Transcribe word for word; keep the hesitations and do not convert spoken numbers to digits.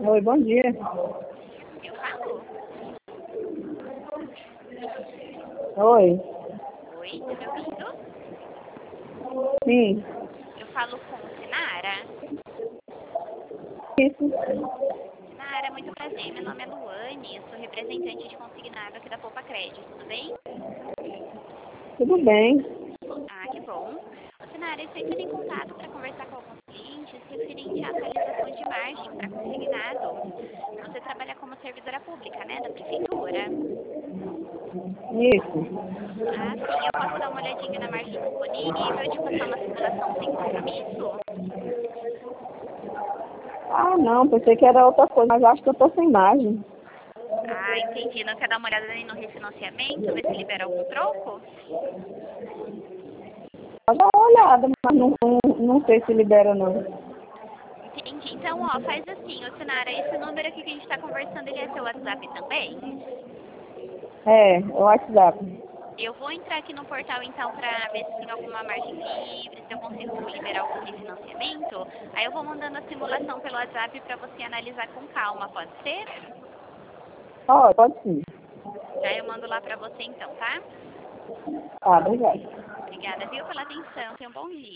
Oi, bom dia. Eu falo? Oi. Oi, tá me ouvindo? Sim. Eu falo com Sinara. Isso. Sinara, muito prazer. Meu nome é Luane, eu sou representante de consignado aqui da Poupa Crédito, tudo bem? Tudo bem. Ah, que bom. Ô, Sinara, eu estou entrando em contato para conversar com alguns clientes referente à atualização de margem para consignado. Você trabalha como servidora pública, né, da prefeitura? Isso. Ah, sim. Eu posso dar uma olhadinha na margem disponível, te passar uma simulação sem compromisso? Ah, não, pensei que era outra coisa, mas acho que eu tô sem margem. Ah, entendi. Não quer dar uma olhada no refinanciamento, ver se libera algum troco? Pode dar uma olhada, mas não, não, não sei se libera não. Entendi. Então, ó, faz assim, ô Sinara, esse número aqui que a gente tá conversando, ele é seu WhatsApp também? É, o WhatsApp. Eu vou entrar aqui no portal, então, pra ver se tem alguma margem livre, se eu consigo liberar algum refinanciamento. Aí eu vou mandando a simulação pelo WhatsApp pra você analisar com calma, pode ser? Ó, pode sim. Já eu mando lá pra você, então, tá? Tá, obrigada. Obrigada, viu, pela atenção. Tenha um bom dia.